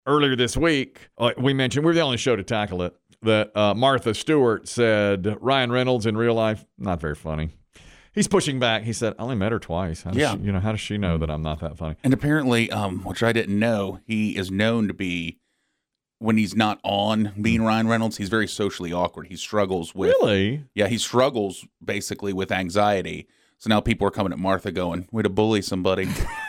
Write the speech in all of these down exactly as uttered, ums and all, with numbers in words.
earlier this week, like we mentioned, we're the only show to tackle it, that uh, Martha Stewart said Ryan Reynolds in real life, not very funny. He's pushing back. He said, I only met her twice. How does yeah. she, you know, how does she know that I'm not that funny? And apparently, um, which I didn't know, he is known to be, when he's not on being Ryan Reynolds, he's very socially awkward. He struggles with... Really? Yeah, he struggles basically with anxiety. So now people are coming at Martha going, way to bully somebody.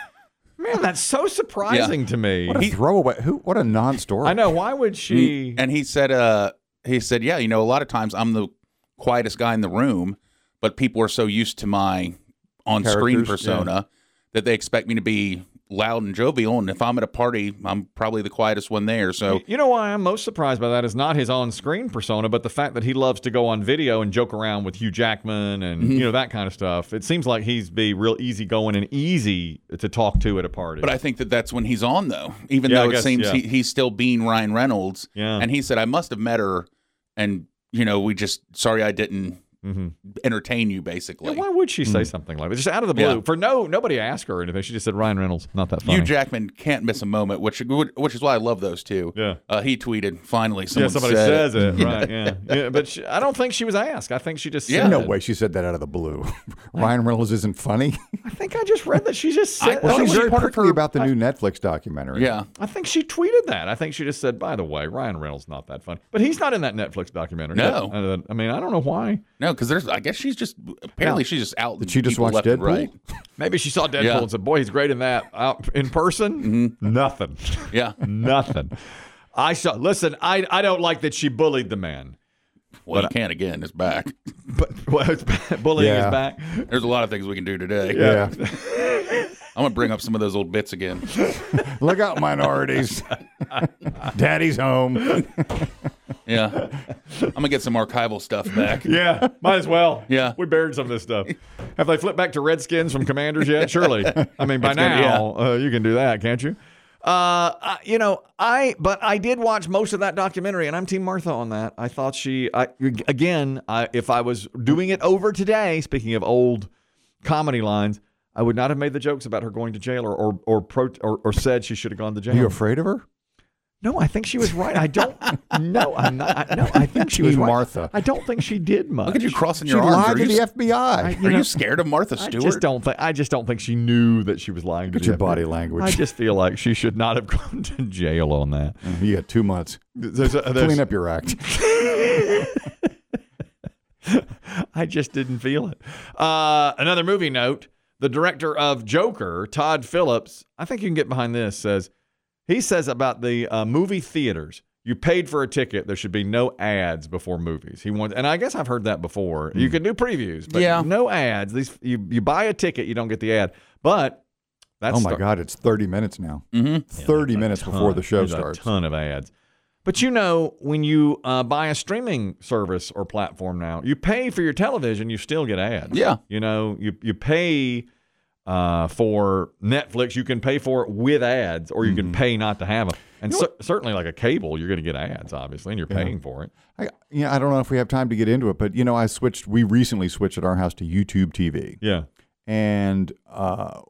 Man, that's so surprising Yeah. to me. What a throwaway. Who? What a non-story. I know. Why would she? And he said, uh, he said, yeah, you know, a lot of times I'm the quietest guy in the room, but people are so used to my on-screen Characters, persona yeah. that they expect me to be loud and jovial. And if I'm at a party, I'm probably the quietest one there. So You know why I'm most surprised by that is not his on-screen persona, but the fact that he loves to go on video and joke around with Hugh Jackman and Mm-hmm. you know that kind of stuff. It seems like he's be real easygoing and easy to talk to at a party. But I think that that's when he's on, though, even Yeah, I though it guess, seems yeah. he, he's still being Ryan Reynolds. Yeah. And he said, I must have met her, and, you know, we just, sorry I didn't mm-hmm. entertain you, basically. Yeah, why would she say something like that? Just out of the blue. Yeah. For no, nobody asked her or anything. She just said, Ryan Reynolds, not that funny. Hugh Jackman can't miss a moment, which which is why I love those two. Yeah. Uh, he tweeted, finally, yeah, someone somebody said says it. Right, yeah. yeah. But she, I don't think she was asked. I think she just Yeah. said No it. way she said that out of the blue. Ryan Reynolds isn't funny. I think I just read that she just said Well, thought she's it was very part of prickly her- about the new Netflix documentary. Yeah. I think she tweeted that. I think she just said, by the way, Ryan Reynolds not that funny. But he's not in that Netflix documentary. No. Uh, I mean, I don't know why. No, because there's, I guess she's just, apparently she's just out. Did she just people watch left and Deadpool? Right. Maybe she saw Deadpool Yeah. and said, boy, he's great in that. Out in person, nothing. Yeah. Nothing. I saw, listen, I, I don't like that she bullied the man. Well, you can't again. It's back. But well, it's, bullying Yeah. is back. There's a lot of things we can do today. Yeah. I'm going to bring up some of those old bits again. Look out, minorities. Daddy's home. Yeah. I'm going to get some archival stuff back. Yeah, might as well. Yeah. We buried some of this stuff. Have they flipped back to Redskins from Commanders yet? Surely. I mean, by It's gonna- now, uh, you can do that, can't you? Uh, I- you know, I, but I did watch most of that documentary, and I'm Team Martha on that. I thought she, I, again, I, if I was doing it over today, speaking of old comedy lines, I would not have made the jokes about her going to jail or, or, or, pro, or, or said she should have gone to jail. Are you afraid of her? No, I think she was right. I don't. No, I'm not. I, no, I think she was Team right. Martha. I don't think she did much. Look at you crossing She your arms. lied Are to you, the F B I. I- are know, you scared of Martha I Stewart? just don't think. I just don't think she knew that she was lying to Look at the your F B I. body language. I just feel like she should not have gone to jail on that. You got two months. There's a- there's- Clean up your act. I just didn't feel it. Uh, another movie note: the director of Joker, Todd Phillips, I think you can get behind this. Says he says about the uh, movie theaters. You paid for a ticket. There should be no ads before movies. He wants, and I guess I've heard that before. You can do previews, but Yeah. no ads. These you you buy a ticket, you don't get the ad. But that's Oh, my God. It's thirty minutes now. Mm-hmm. thirty minutes before the show There's starts. A ton of ads. But you know, when you uh, buy a streaming service or platform now, you pay for your television, you still get ads. Yeah. You know, you you pay uh, for Netflix, you can pay for it with ads, or you Mm-hmm. can pay not to have them. And cer- certainly, like a cable, you're going to get ads, obviously, and you're Yeah. paying for it. I, yeah, I don't know if we have time to get into it, but, you know, I switched. We recently switched at our house to YouTube T V. Yeah. And uh,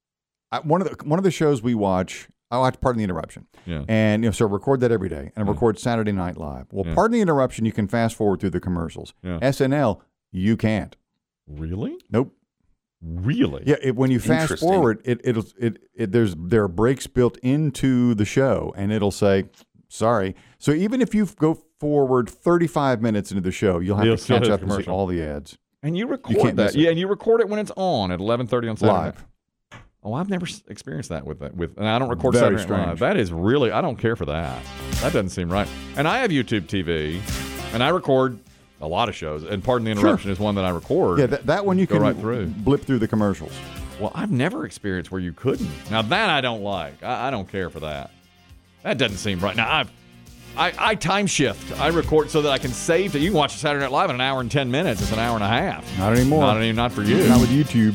I, one of the one of the shows we watch, I watch Pardon the Interruption. Yeah. And, you know, so I record that every day, and I Yeah. record Saturday Night Live. Well, Yeah. Pardon the Interruption, you can fast forward through the commercials. Yeah. S N L, you can't. Really? Nope. Really? Yeah, it, when you fast Interesting. forward, it it'll it, it there's there are breaks built into the show, and it'll say, "Sorry." So even if you go forward thirty-five minutes into the show, you'll have You'll to still catch hit up and see commercial. all the ads And you record can't that. miss it. Yeah, and you record it when it's on at eleven thirty on Saturday. live. Oh, I've never s- experienced that with that. With and I don't record Very Saturday Night Live. strange. That is really, I don't care for that. That doesn't seem right. And I have YouTube T V, and I record a lot of shows. And Pardon the Interruption is one that I record. Yeah, that, that one you Go can right through. blip through the commercials. Well, I've never experienced where you couldn't. Now that I don't like. I, I don't care for that. That doesn't seem right. Now I've. I, I time shift. I record so that I can save it. You can watch Saturday Night Live in an hour and ten minutes. It's an hour and a half. Not anymore. Not any, not for you. Not with YouTube.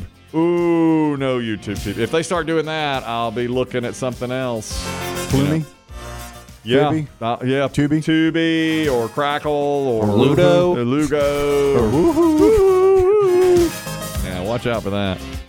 Ooh, no YouTube T V. If they start doing that, I'll be looking at something else. Plumey, Yeah, Tubi? uh, yeah, Tubi? Tubi, or Crackle, or, Ludo. or Lugo. or woohoo. Yeah, watch out for that.